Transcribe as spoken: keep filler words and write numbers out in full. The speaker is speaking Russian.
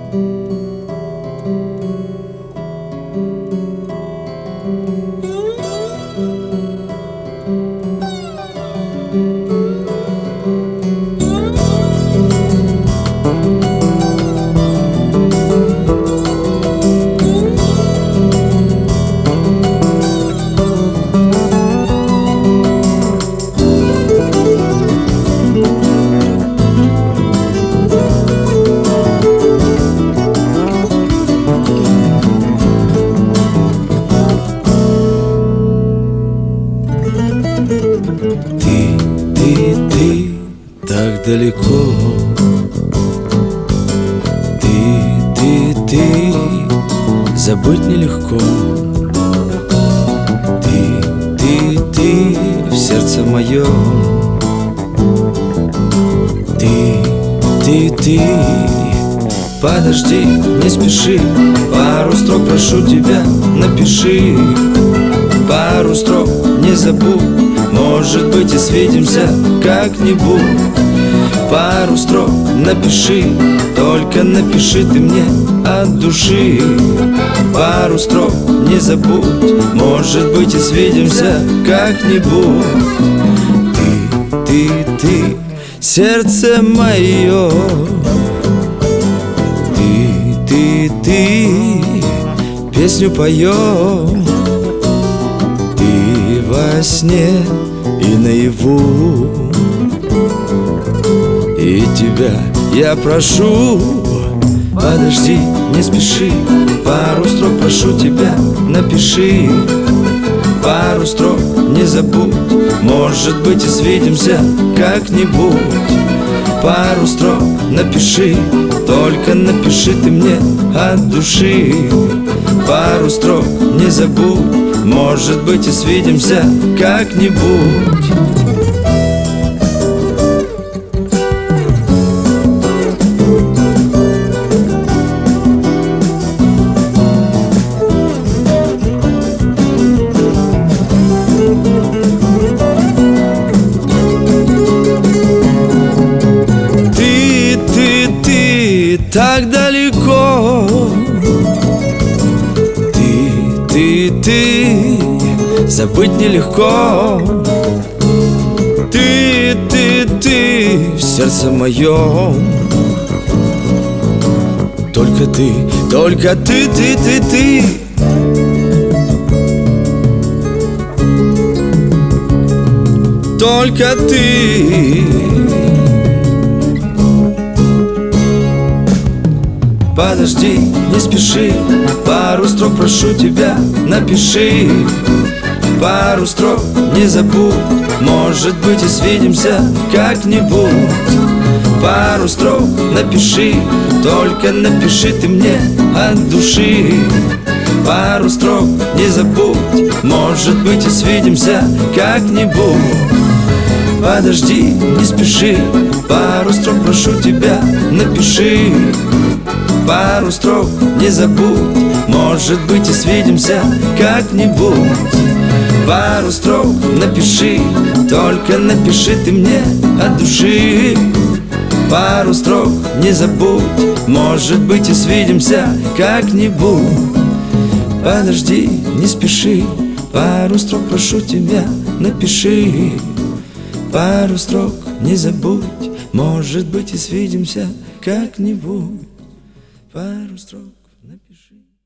Ты, ты, ты так далеко. Ты, ты, ты забыть нелегко. Ты, ты, ты в сердце моем. Ты, ты, ты подожди, не спеши. Пару строк прошу тебя, напиши. Пару строк не забудь. Может быть, и свидимся как-нибудь. Пару строк напиши, только напиши ты мне от души. Пару строк не забудь. Может быть, и свидимся как-нибудь. Ты, ты, ты, сердце мое. Ты, ты, ты, песню поем. Ты во сне и наяву, и тебя я прошу. Подожди, не спеши. Пару строк прошу тебя, напиши. Пару строк не забудь. Может быть, и свидимся как-нибудь. Пару строк напиши, только напиши ты мне от души. Пару строк не забудь. Может быть, и свидимся как-нибудь. Ты, ты, ты так далеко. Ты, ты, ты забыть нелегко. Ты, ты, ты в сердце моем. Только ты, только ты, ты, ты, ты. Только ты. Подожди, не спеши. Пару строк прошу тебя, напиши. Пару строк не забудь. Может быть, и свидимся как-нибудь. Пару строк напиши, только напиши ты мне от души. Пару строк не забудь. Может быть, и свидимся как-нибудь. Подожди, не спеши. Пару строк прошу тебя, напиши. Пару строк не забудь. Может быть, и свидимся как-нибудь. Пару строк напиши, только напиши ты мне от души. Пару строк не забудь. Может быть, и свидимся как-нибудь. Подожди, не спеши. Пару строк прошу тебя, напиши. Пару строк не забудь. Может быть, и свидимся как-нибудь. Пару строк напиши.